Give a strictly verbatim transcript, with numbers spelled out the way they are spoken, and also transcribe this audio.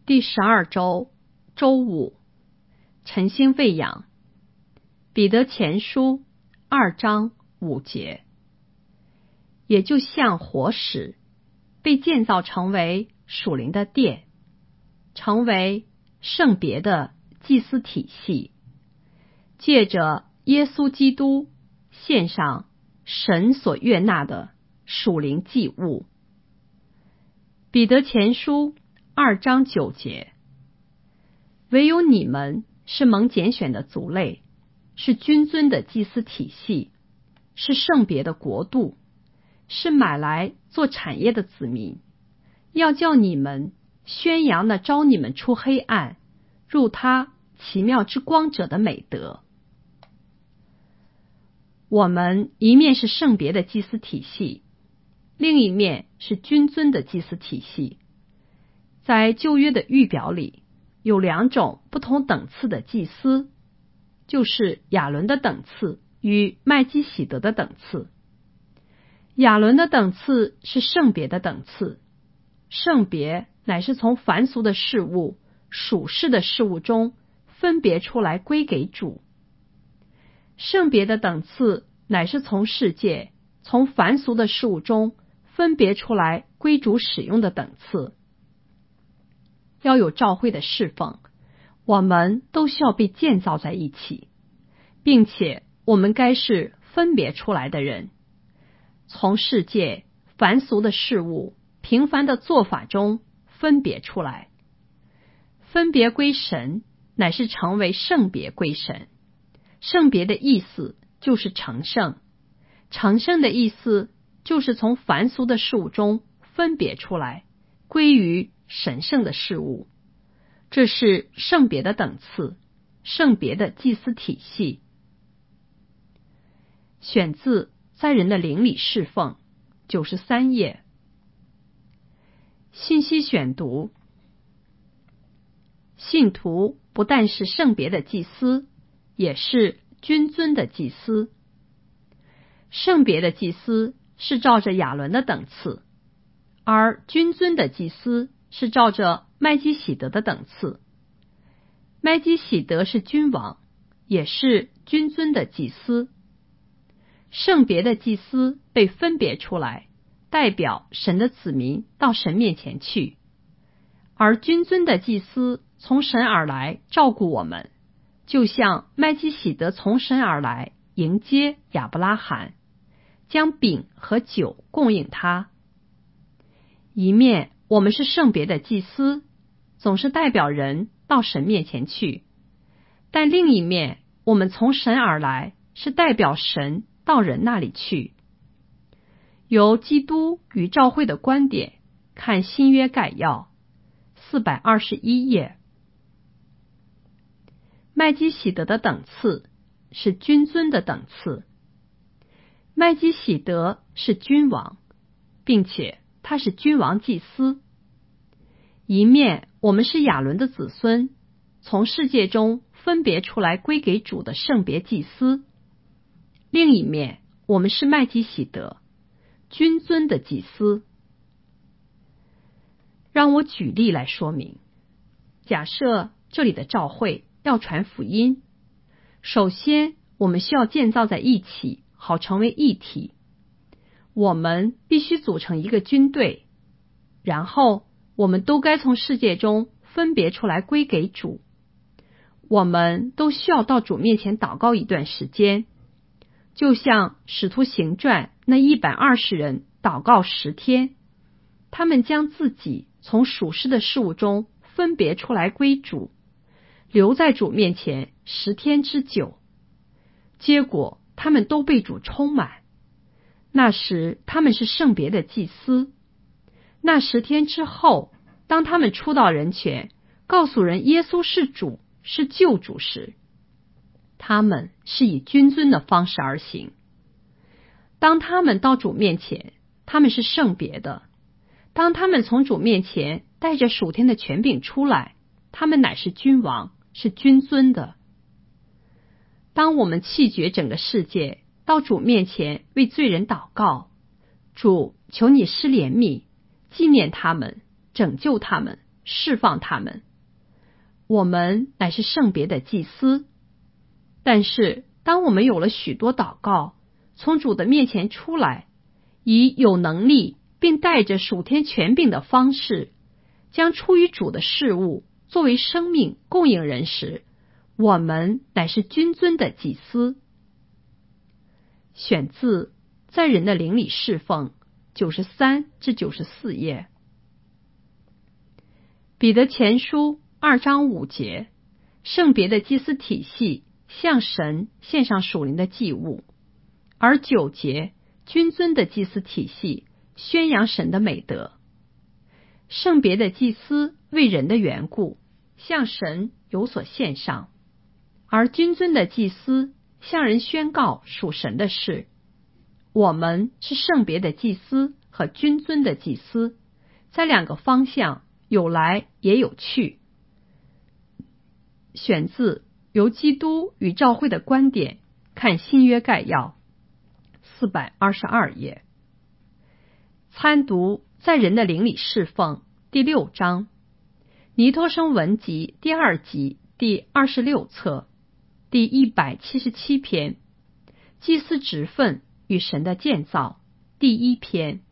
第十二周周五，晨星喂养。彼得前书二章五节，也就像活石被建造成为属灵的殿，成为圣别的祭司体系，借着耶稣基督献上神所悦纳的属灵祭物。彼得前书二章九节，唯有你们是蒙拣选的族类，是君尊的祭司体系，是圣别的国度，是买来做产业的子民，要叫你们宣扬那招你们出黑暗入他奇妙之光者的美德。我们一面是圣别的祭司体系，另一面是君尊的祭司体系。在旧约的预表里，有两种不同等次的祭司，就是亚伦的等次与麦基洗德的等次。亚伦的等次是圣别的等次，圣别乃是从凡俗的事物、属世的事物中分别出来归给主。圣别的等次乃是从世界、从凡俗的事物中分别出来归主使用的等次。要有召会的侍奉，我们都需要被建造在一起，并且我们该是分别出来的人，从世界、凡俗的事物、平凡的做法中分别出来。分别归神，乃是成为圣别归神。圣别的意思就是成圣，成圣的意思就是从凡俗的事物中分别出来，归于神圣的事物。这是圣别的等次，圣别的祭司体系。选自在人的灵里侍奉九十三页。信息选读：信徒不但是圣别的祭司，也是君尊的祭司。圣别的祭司是照着亚伦的等次，而君尊的祭司是照着麦基洗德的等次。麦基洗德是君王，也是君尊的祭司。圣别的祭司被分别出来，代表神的子民到神面前去，而君尊的祭司从神而来照顾我们，就像麦基洗德从神而来迎接亚伯拉罕，将饼和酒供应他。一面我们是圣别的祭司，总是代表人到神面前去，但另一面我们从神而来，是代表神到人那里去。由基督与教会的观点看新约概要四百二十一页。麦基洗德的等次是君尊的等次。麦基洗德是君王，并且他是君王祭司。一面我们是亚伦的子孙，从世界中分别出来归给主的圣别祭司；另一面我们是麦基洗德，君尊的祭司。让我举例来说明。假设这里的教会要传福音，首先我们需要建造在一起，好成为一体。我们必须组成一个军队，然后我们都该从世界中分别出来归给主。我们都需要到主面前祷告一段时间，就像使徒行传那一百二十人祷告十天，他们将自己从属世的事物中分别出来归主，留在主面前十天之久。结果他们都被主充满。那时他们是圣别的祭司。那十天之后，当他们出到人前，告诉人耶稣是主，是救主时，他们是以君尊的方式而行。当他们到主面前，他们是圣别的；当他们从主面前带着属天的权柄出来，他们乃是君王，是君尊的。当我们弃绝整个世界，到主面前为罪人祷告，主，求你施怜悯，纪念他们，拯救他们， 释放他们。我们乃是圣别的祭司。但是当我们有了许多祷告，从主的面前出来，以有能力并带着属天权柄的方式，将出于主的事物作为生命供应人时，我们乃是君尊的祭司。选自在人的灵里侍奉九十三至九十四页。彼得前书二章五节，圣别的祭司体系向神献上属灵的祭物，而九节，君尊的祭司体系宣扬神的美德。圣别的祭司为人的缘故向神有所献上，而君尊的祭司向人宣告属神的事。我们是圣别的祭司和君尊的祭司，在两个方向有来也有去。选自由基督与教会的观点看新约概要四百二十二页。参读在人的灵里侍奉第六章，尼托生文集第二集第二十六册第一百七十七篇，祭司职分与神的建造第一篇。